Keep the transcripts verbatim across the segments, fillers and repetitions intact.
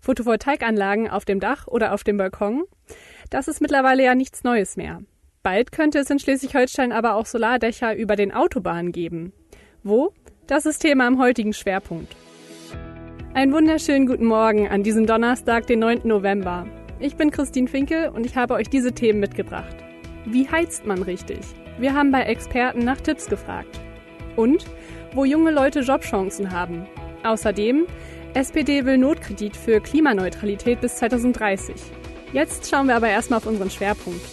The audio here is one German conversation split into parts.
Photovoltaikanlagen auf dem Dach oder auf dem Balkon? Das ist mittlerweile ja nichts Neues mehr. Bald könnte es in Schleswig-Holstein aber auch Solardächer über den Autobahnen geben. Wo? Das ist Thema am heutigen Schwerpunkt. Einen wunderschönen guten Morgen an diesem Donnerstag, den neunten November. Ich bin Christine Finkel und ich habe euch diese Themen mitgebracht. Wie heizt man richtig? Wir haben bei Experten nach Tipps gefragt. Und wo junge Leute Jobchancen haben. Außerdem, S P D will Notkredit für Klimaneutralität bis zweitausenddreißig. Jetzt schauen wir aber erstmal auf unseren Schwerpunkt.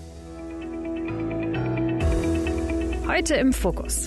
Heute im Fokus.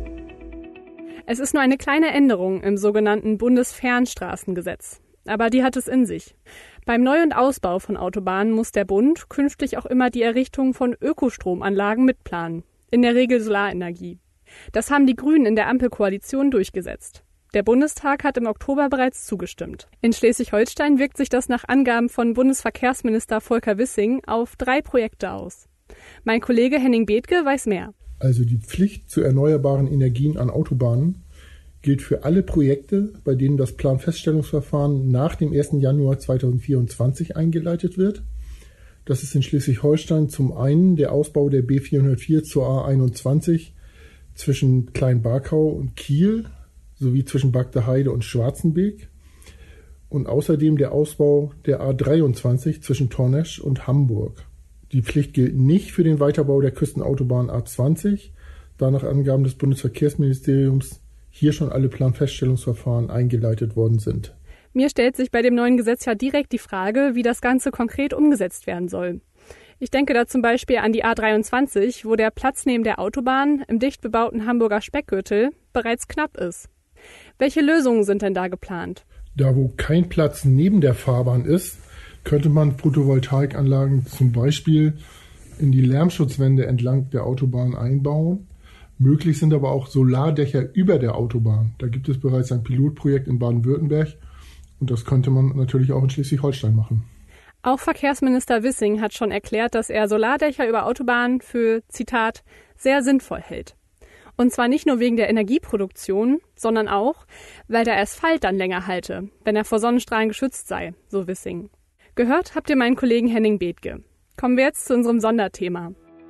Es ist nur eine kleine Änderung im sogenannten Bundesfernstraßengesetz. Aber die hat es in sich. Beim Neu- und Ausbau von Autobahnen muss der Bund künftig auch immer die Errichtung von Ökostromanlagen mitplanen. In der Regel Solarenergie. Das haben die Grünen in der Ampelkoalition durchgesetzt. Der Bundestag hat im Oktober bereits zugestimmt. In Schleswig-Holstein wirkt sich das nach Angaben von Bundesverkehrsminister Volker Wissing auf drei Projekte aus. Mein Kollege Henning Bethke weiß mehr. Also die Pflicht zu erneuerbaren Energien an Autobahnen gilt für alle Projekte, bei denen das Planfeststellungsverfahren nach dem ersten Januar zweitausendvierundzwanzig eingeleitet wird. Das ist in Schleswig-Holstein zum einen der Ausbau der B vierhundertvier zur A einundzwanzig zwischen Kleinbarkau und Kiel sowie zwischen Bagdeheide und Schwarzenbeek und außerdem der Ausbau der A dreiundzwanzig zwischen Tornesch und Hamburg. Die Pflicht gilt nicht für den Weiterbau der Küstenautobahn A zwanzig, da nach Angaben des Bundesverkehrsministeriums hier schon alle Planfeststellungsverfahren eingeleitet worden sind. Mir stellt sich bei dem neuen Gesetz ja direkt die Frage, wie das Ganze konkret umgesetzt werden soll. Ich denke da zum Beispiel an die A dreiundzwanzig, wo der Platz neben der Autobahn im dicht bebauten Hamburger Speckgürtel bereits knapp ist. Welche Lösungen sind denn da geplant? Da wo kein Platz neben der Fahrbahn ist, könnte man Photovoltaikanlagen zum Beispiel in die Lärmschutzwände entlang der Autobahn einbauen. Möglich sind aber auch Solardächer über der Autobahn. Da gibt es bereits ein Pilotprojekt in Baden-Württemberg und das könnte man natürlich auch in Schleswig-Holstein machen. Auch Verkehrsminister Wissing hat schon erklärt, dass er Solardächer über Autobahnen für, Zitat, sehr sinnvoll hält. Und zwar nicht nur wegen der Energieproduktion, sondern auch, weil der Asphalt dann länger halte, wenn er vor Sonnenstrahlen geschützt sei, so Wissing. Gehört habt ihr meinen Kollegen Henning Bethke. Kommen wir jetzt zu unserem Sonderthema.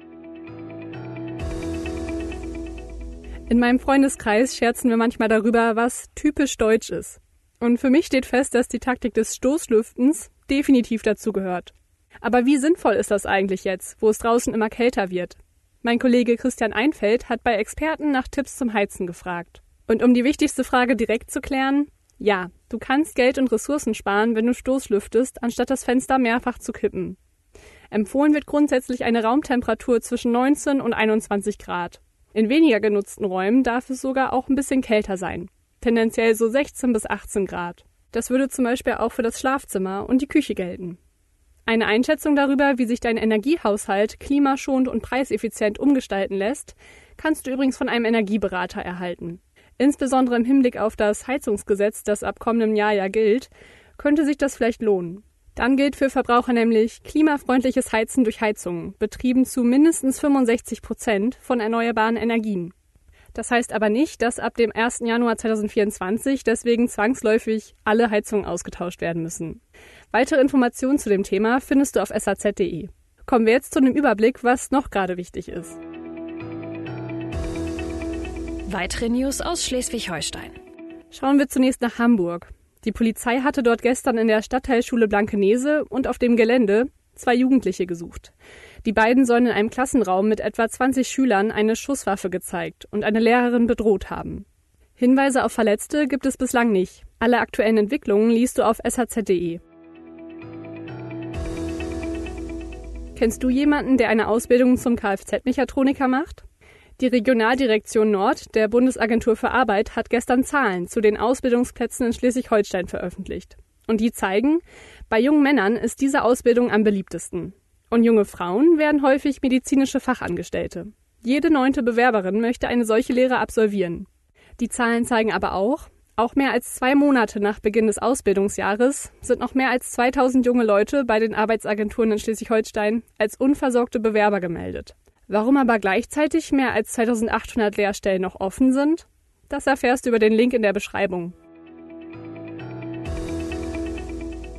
In meinem Freundeskreis scherzen wir manchmal darüber, was typisch deutsch ist. Und für mich steht fest, dass die Taktik des Stoßlüftens definitiv dazu gehört. Aber wie sinnvoll ist das eigentlich jetzt, wo es draußen immer kälter wird? Mein Kollege Christian Einfeld hat bei Experten nach Tipps zum Heizen gefragt. Und um die wichtigste Frage direkt zu klären, ja, du kannst Geld und Ressourcen sparen, wenn du stoßlüftest, anstatt das Fenster mehrfach zu kippen. Empfohlen wird grundsätzlich eine Raumtemperatur zwischen neunzehn und einundzwanzig Grad. In weniger genutzten Räumen darf es sogar auch ein bisschen kälter sein. Tendenziell so sechzehn bis achtzehn Grad. Das würde zum Beispiel auch für das Schlafzimmer und die Küche gelten. Eine Einschätzung darüber, wie sich dein Energiehaushalt klimaschonend und preiseffizient umgestalten lässt, kannst du übrigens von einem Energieberater erhalten. Insbesondere im Hinblick auf das Heizungsgesetz, das ab kommendem Jahr ja gilt, könnte sich das vielleicht lohnen. Dann gilt für Verbraucher nämlich klimafreundliches Heizen durch Heizungen, betrieben zu mindestens fünfundsechzig Prozent von erneuerbaren Energien. Das heißt aber nicht, dass ab dem ersten Januar zweitausendvierundzwanzig deswegen zwangsläufig alle Heizungen ausgetauscht werden müssen. Weitere Informationen zu dem Thema findest du auf s a z punkt d e. Kommen wir jetzt zu einem Überblick, was noch gerade wichtig ist. Weitere News aus Schleswig-Holstein. Schauen wir zunächst nach Hamburg. Die Polizei hatte dort gestern in der Stadtteilschule Blankenese und auf dem Gelände zwei Jugendliche gesucht. Die beiden sollen in einem Klassenraum mit etwa zwanzig Schülern eine Schusswaffe gezeigt und eine Lehrerin bedroht haben. Hinweise auf Verletzte gibt es bislang nicht. Alle aktuellen Entwicklungen liest du auf s h z punkt d e. Kennst du jemanden, der eine Ausbildung zum Kfz-Mechatroniker macht? Die Regionaldirektion Nord der Bundesagentur für Arbeit hat gestern Zahlen zu den Ausbildungsplätzen in Schleswig-Holstein veröffentlicht. Und die zeigen, bei jungen Männern ist diese Ausbildung am beliebtesten. Und junge Frauen werden häufig medizinische Fachangestellte. Jede neunte Bewerberin möchte eine solche Lehre absolvieren. Die Zahlen zeigen aber auch, auch mehr als zwei Monate nach Beginn des Ausbildungsjahres sind noch mehr als zweitausend junge Leute bei den Arbeitsagenturen in Schleswig-Holstein als unversorgte Bewerber gemeldet. Warum aber gleichzeitig mehr als zweitausendachthundert Lehrstellen noch offen sind? Das erfährst du über den Link in der Beschreibung.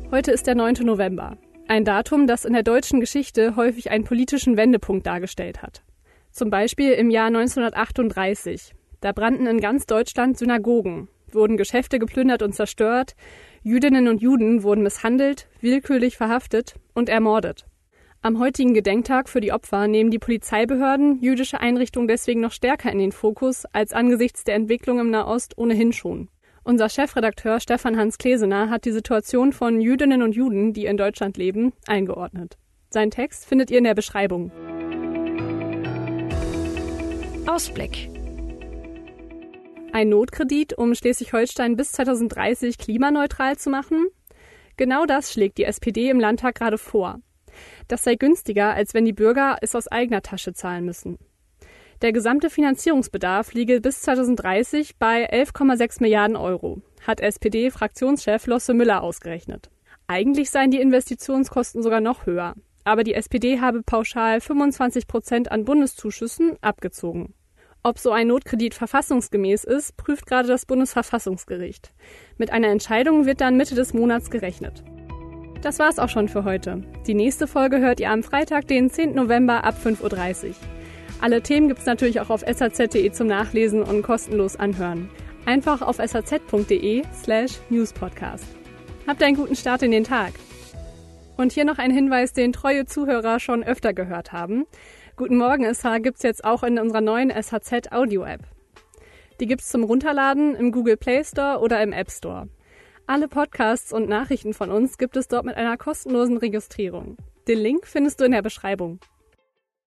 Heute ist der neunte November. Ein Datum, das in der deutschen Geschichte häufig einen politischen Wendepunkt dargestellt hat. Zum Beispiel im Jahr neunzehnhundertachtunddreißig. Da brannten in ganz Deutschland Synagogen, wurden Geschäfte geplündert und zerstört, Jüdinnen und Juden wurden misshandelt, willkürlich verhaftet und ermordet. Am heutigen Gedenktag für die Opfer nehmen die Polizeibehörden jüdische Einrichtungen deswegen noch stärker in den Fokus als angesichts der Entwicklung im Nahost ohnehin schon. Unser Chefredakteur Stefan Hans Klesener hat die Situation von Jüdinnen und Juden, die in Deutschland leben, eingeordnet. Seinen Text findet ihr in der Beschreibung. Ausblick. Ein Notkredit, um Schleswig-Holstein bis zweitausenddreißig klimaneutral zu machen? Genau das schlägt die S P D im Landtag gerade vor. Das sei günstiger, als wenn die Bürger es aus eigener Tasche zahlen müssen. Der gesamte Finanzierungsbedarf liege bis zweitausenddreißig bei elf Komma sechs Milliarden Euro, hat S P D-Fraktionschef Losse Müller ausgerechnet. Eigentlich seien die Investitionskosten sogar noch höher, aber die S P D habe pauschal fünfundzwanzig Prozent an Bundeszuschüssen abgezogen. Ob so ein Notkredit verfassungsgemäß ist, prüft gerade das Bundesverfassungsgericht. Mit einer Entscheidung wird dann Mitte des Monats gerechnet. Das war's auch schon für heute. Die nächste Folge hört ihr am Freitag, den zehnten November ab fünf Uhr dreißig. Alle Themen gibt's natürlich auch auf s a z punkt d e zum Nachlesen und kostenlos anhören. Einfach auf s a z punkt d e slash newspodcast. Habt einen guten Start in den Tag. Und hier noch ein Hinweis, den treue Zuhörer schon öfter gehört haben. Guten Morgen S H gibt's jetzt auch in unserer neuen S H Z Audio App. Die gibt's zum Runterladen im Google Play Store oder im App Store. Alle Podcasts und Nachrichten von uns gibt es dort mit einer kostenlosen Registrierung. Den Link findest du in der Beschreibung.